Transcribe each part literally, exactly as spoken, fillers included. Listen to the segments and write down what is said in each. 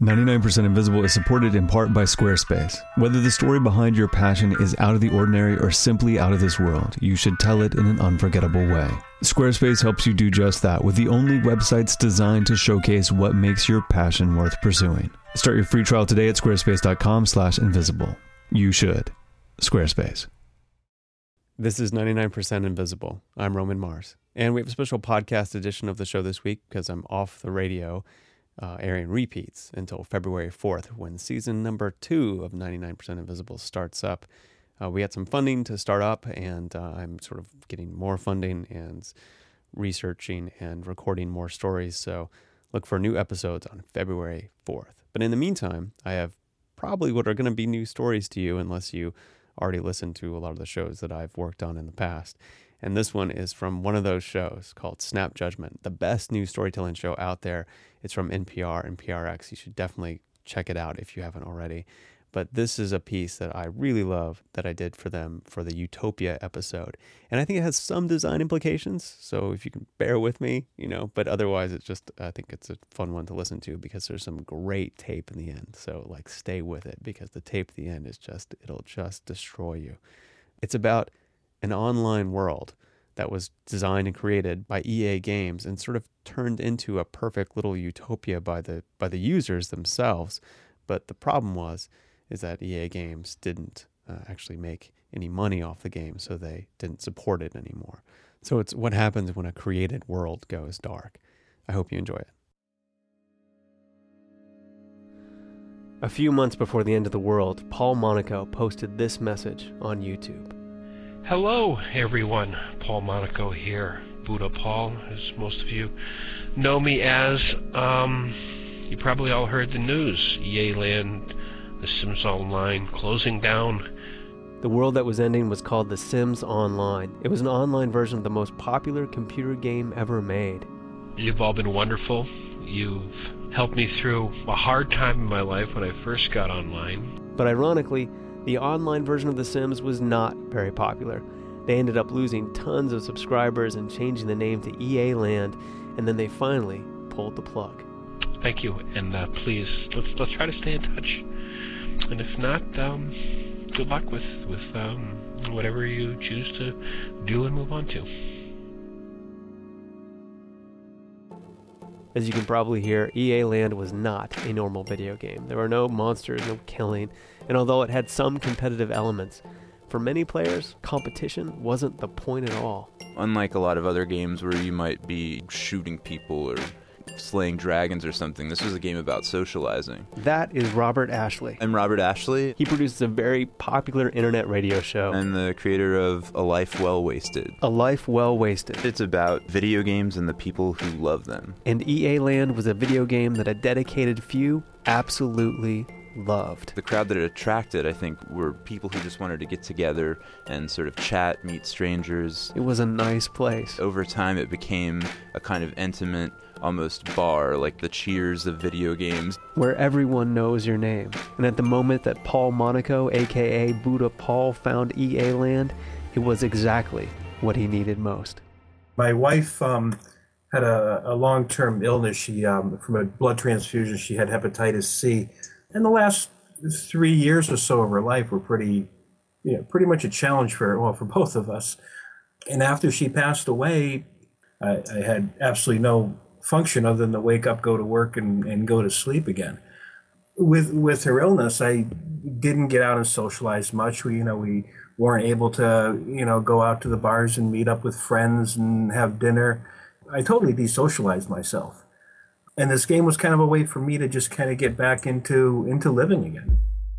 ninety-nine percent Invisible is supported in part by Squarespace. Whether the story behind your passion is out of the ordinary or simply out of this world, you should tell it in an unforgettable way. Squarespace helps you do just that with the only websites designed to showcase what makes your passion worth pursuing. Start your free trial today at squarespace.com slash invisible. You should. Squarespace. This is ninety-nine percent Invisible. I'm Roman Mars. And we have a special podcast edition of the show this week because I'm off the radio. Uh, airing repeats until February fourth when season number two of ninety-nine percent Invisible starts up. Uh, we had some funding to start up, and uh, I'm sort of getting more funding and researching and recording more stories. So look for new episodes on February fourth. But in the meantime, I have probably what are going to be new stories to you unless you already listened to a lot of the shows that I've worked on in the past. And this one is from one of those shows called Snap Judgment, the best new storytelling show out there. It's from N P R and P R X. You should definitely check it out if you haven't already. But this is a piece that I really love that I did for them for the Utopia episode. And I think it has some design implications. So if you can bear with me, you know, but otherwise it's just, I think it's a fun one to listen to because there's some great tape in the end. So like stay with it because the tape at the end is just, it'll just destroy you. It's about an online world that was designed and created by E A Games and sort of turned into a perfect little utopia by the by the users themselves. But the problem was is that E A Games didn't uh, actually make any money off the game, so they didn't support it anymore. So it's what happens when a created world goes dark. I hope you enjoy it. A few months before the end of the world, Paul Monaco posted this message on YouTube. Hello, everyone. Paul Monaco here. Buddha Paul, as most of you know me as. Um, you probably all heard the news. E A Land, The Sims Online, closing down. The world that was ending was called The Sims Online. It was an online version of the most popular computer game ever made. You've all been wonderful. You've helped me through a hard time in my life when I first got online. But ironically, the online version of The Sims was not very popular. They ended up losing tons of subscribers and changing the name to E A Land, and then they finally pulled the plug. Thank you, and uh, please, let's let's try to stay in touch. And if not, um, good luck with, with um, whatever you choose to do and move on to. As you can probably hear, E A Land was not a normal video game. There were no monsters, no killing, and although it had some competitive elements, for many players, competition wasn't the point at all. Unlike a lot of other games where you might be shooting people or slaying dragons or something, this was a game about socializing. That is Robert Ashley. I'm Robert Ashley. He produces a very popular internet radio show. I'm the creator of A Life Well Wasted. A Life Well Wasted. It's about video games and the people who love them. And E A Land was a video game that a dedicated few absolutely loved. The crowd that it attracted, I think, were people who just wanted to get together and sort of chat, meet strangers. It was a nice place. Over time, it became a kind of intimate, almost bar, like the Cheers of video games. Where everyone knows your name. And at the moment that Paul Monaco, aka Buddha Paul, found E A Land, it was exactly what he needed most. My wife um, had a, a long-term illness. She, um, from a blood transfusion, she had hepatitis C. And the last three years or so of her life were pretty, you know, pretty much a challenge for, well, for both of us. And after she passed away, I, I had absolutely no function other than to wake up, go to work, and, and go to sleep again. With with her illness, I didn't get out and socialize much. We, you know, we weren't able to, you know, go out to the bars and meet up with friends and have dinner. I totally desocialized myself. And this game was kind of a way for me to just kind of get back into into living again.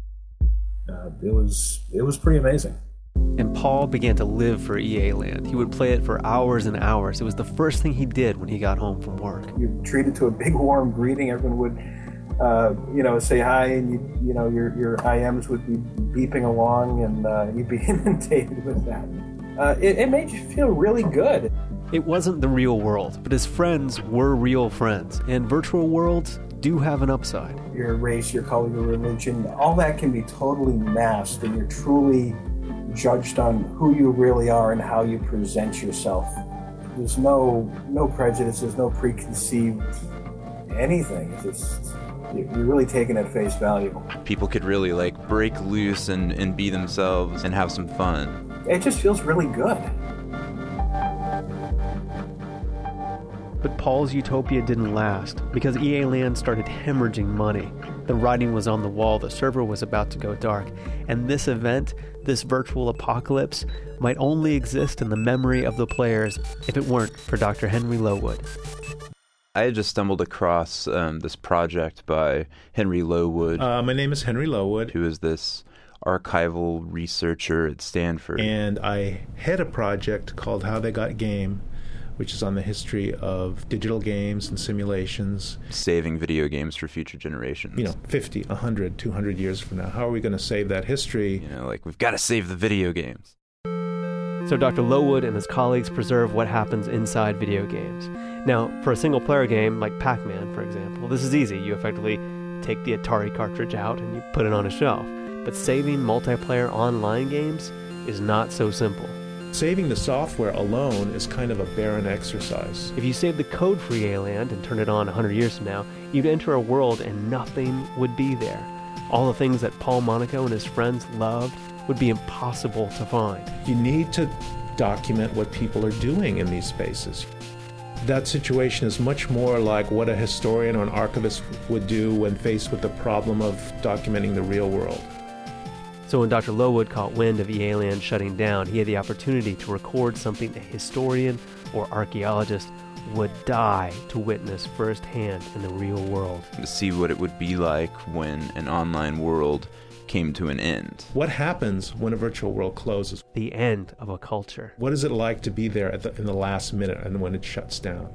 Uh, it was it was pretty amazing. And Paul began to live for E A Land. He would play it for hours and hours. It was the first thing he did when he got home from work. You're treated to a big warm greeting. Everyone would, uh, you know, say hi, and you, you know, your your I Ms would be beeping along, and uh, you'd be inundated with that. Uh, it, it made you feel really good. It wasn't the real world, but his friends were real friends, and virtual worlds do have an upside. Your race, your color, your religion, all that can be totally masked, and you're truly judged on who you really are and how you present yourself. There's no no prejudices, no preconceived anything. It's just you- you're really taking at face value. People could really like break loose and, and be themselves and have some fun. It just feels really good. But Paul's utopia didn't last because E A Land started hemorrhaging money. The writing was on the wall, the server was about to go dark, and this event, this virtual apocalypse, might only exist in the memory of the players if it weren't for Doctor Henry Lowood. I had just stumbled across um, this project by Henry Lowood. Uh, my name is Henry Lowood. Who is this archival researcher at Stanford. And I head a project called How They Got Game, which is on the history of digital games and simulations. Saving video games for future generations. You know, fifty, one hundred, two hundred years from now. How are we going to save that history? You know, like, we've got to save the video games. So Doctor Lowood and his colleagues preserve what happens inside video games. Now, for a single-player game like Pac-Man, for example, this is easy. You effectively take the Atari cartridge out and you put it on a shelf. But saving multiplayer online games is not so simple. Saving the software alone is kind of a barren exercise. If you save the code for E A Land and turn it on one hundred years from now, you'd enter a world and nothing would be there. All the things that Paul Monaco and his friends loved would be impossible to find. You need to document what people are doing in these spaces. That situation is much more like what a historian or an archivist would do when faced with the problem of documenting the real world. So when Doctor Lowood caught wind of E A Land shutting down, he had the opportunity to record something a historian or archaeologist would die to witness firsthand in the real world. To see what it would be like when an online world came to an end. What happens when a virtual world closes? The end of a culture. What is it like to be there at the, in the last minute and when it shuts down?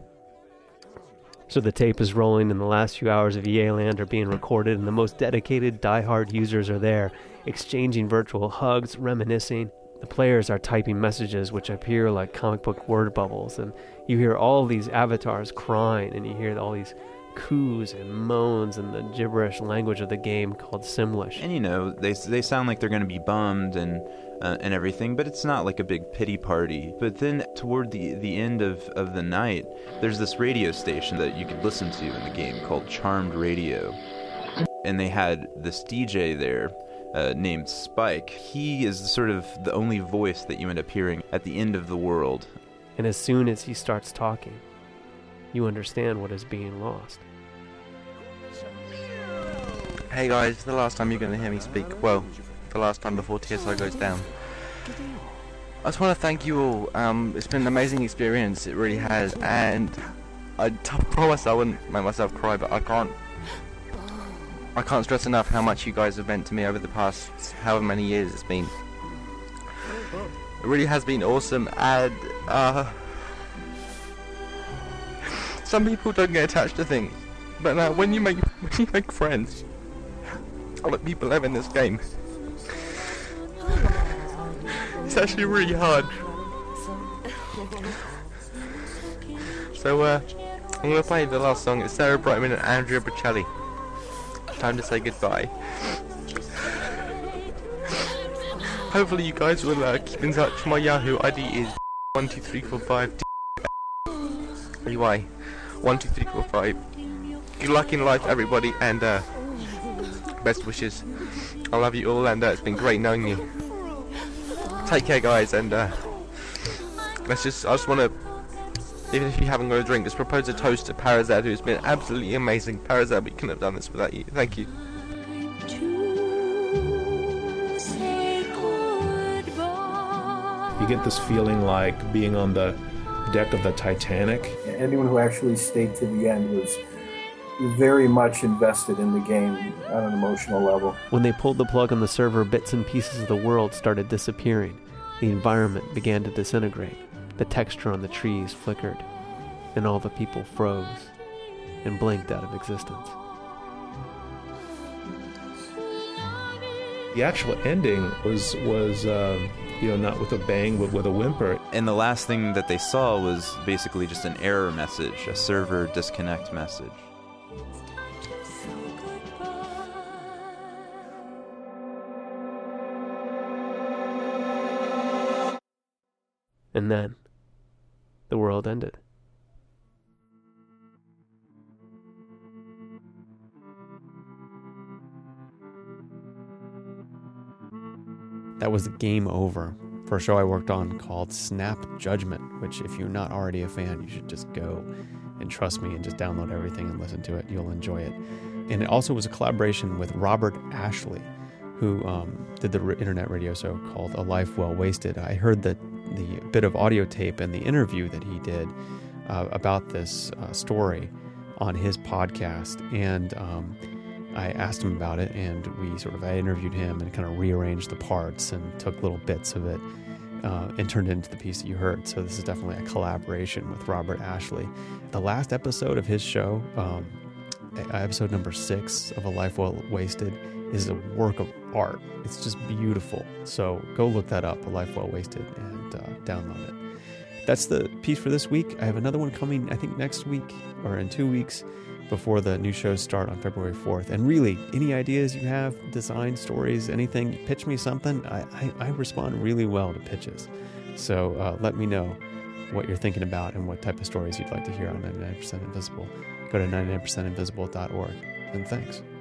So the tape is rolling and the last few hours of E A Land are being recorded and the most dedicated, die-hard users are there, exchanging virtual hugs, reminiscing. The players are typing messages which appear like comic book word bubbles, and you hear all these avatars crying, and you hear all these coos and moans in the gibberish language of the game called Simlish. And you know, they they sound like they're going to be bummed and uh, and everything, but it's not like a big pity party. But then toward the, the end of, of the night, there's this radio station that you could listen to in the game called Charmed Radio. And they had this D J there uh, named Spike. He is sort of the only voice that you end up hearing at the end of the world. And as soon as he starts talking, you understand what is being lost. Hey guys, the last time you're going to hear me speak, well, the last time before T S I goes down. I just want to thank you all. Um, it's been an amazing experience, it really has, and I t- promise I wouldn't make myself cry, but I can't I can't stress enough how much you guys have meant to me over the past however many years it's been. It really has been awesome, and uh, some people don't get attached to things, but uh, when you make when you make friends, all the people live in this game, it's actually really hard. So uh, I'm gonna play the last song. It's Sarah Brightman and Andrea Bocelli. Time to say goodbye. Hopefully you guys will uh, keep in touch. My Yahoo I D is one two three four five anyway, one two three four five. Good luck in life, everybody, and uh, best wishes. I love you all, and uh, it's been great knowing you. Take care, guys, and uh, let's just. I just want to, even if you haven't got a drink, just propose a toast to Parazad, who's been absolutely amazing. Parazad, we couldn't have done this without you. Thank you. You get this feeling like being on the deck of the Titanic. Anyone who actually stayed to the end was very much invested in the game on an emotional level. When they pulled the plug on the server, bits and pieces of the world started disappearing. The environment began to disintegrate. The texture on the trees flickered, and all the people froze and blinked out of existence. The actual ending was, was um, you know, not with a bang, but with a whimper. And the last thing that they saw was basically just an error message, a server disconnect message. And then, the world ended. That was Game Over, for a show I worked on called Snap Judgment, which if you're not already a fan, you should just go and trust me and just download everything and listen to it. You'll enjoy it. And it also was a collaboration with Robert Ashley, who um, did the internet radio show called A Life Well Wasted. I heard that the bit of audio tape and the interview that he did uh, about this uh, story on his podcast, and um, I asked him about it, and we sort of, I interviewed him and kind of rearranged the parts and took little bits of it uh, and turned it into the piece that you heard. So this is definitely a collaboration with Robert Ashley. The last episode of his show, um, episode number six of A Life Well Wasted, is a work of art. It's just beautiful. So go look that up, A Life Well Wasted, and uh, download it. That's the piece for this week. I have another one coming, I think, next week or in two weeks before the new shows start on February fourth. And really, any ideas you have, design, stories, anything, pitch me something. I, I, I respond really well to pitches. So uh, let me know what you're thinking about and what type of stories you'd like to hear on ninety-nine percent Invisible. Go to ninety-nine percent invisible dot org. And thanks.